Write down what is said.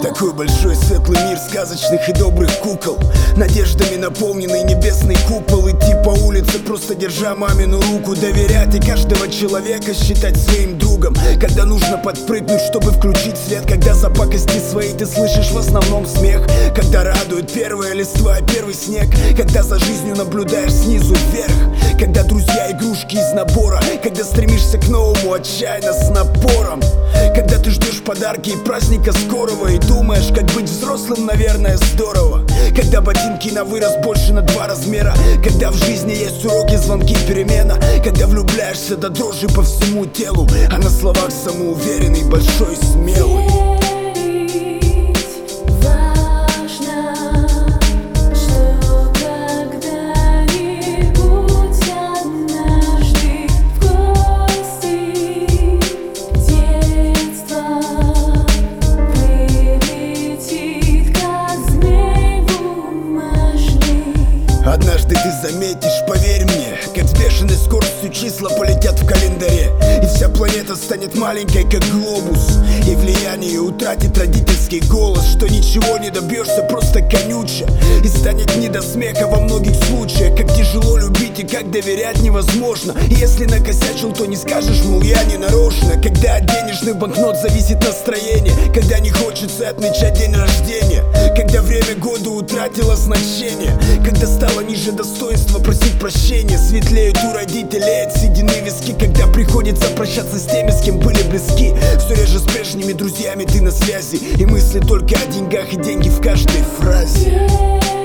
Такой большой светлый мир сказочных и добрых кукол, надеждами наполненный небесный купол. Идти по улице, просто держа мамину руку, доверять и каждого человека считать своим другом. Когда нужно подпрыгнуть, чтобы включить свет, когда за пакости свои ты слышишь в основном смех, когда радует первая листва и первый снег, когда за жизнью наблюдаешь снизу вверх, когда друзья игрушки из набора, когда стремишься к новому отчаянно с напором, когда ты ждешь подарки и праздника скорого и думаешь, как быть взрослым, наверное, здорово. Когда ботинки на вырос больше на 2 размера, когда в жизни есть уроки, звонки, перемена, когда влюбляешься до дрожи по всему телу, а на словах самоуверенный, большой, смелый. Однажды ты заметишь, поверь мне, как с бешеной скоростью числа полетят в календаре, и вся планета станет маленькой, как глобус, и влияние утратит родительский голос, что ничего не добьешься, просто конюча, и станет не до смеха во многих случаях, как тяжело любить и как доверять невозможно. И если накосячил, то не скажешь, мол, я не нарочно. Когда от денежных банкнот зависит настроение, когда не хочется отмечать день рождения, когда время года утратило значение, когда стало ниже достоинства просить прощения, светлеют у родителей отседены виски, когда приходится прощаться с теми, с кем были близки. Все реже с прежними друзьями ты на связи, и мысли только о деньгах, и деньги в каждой фразе.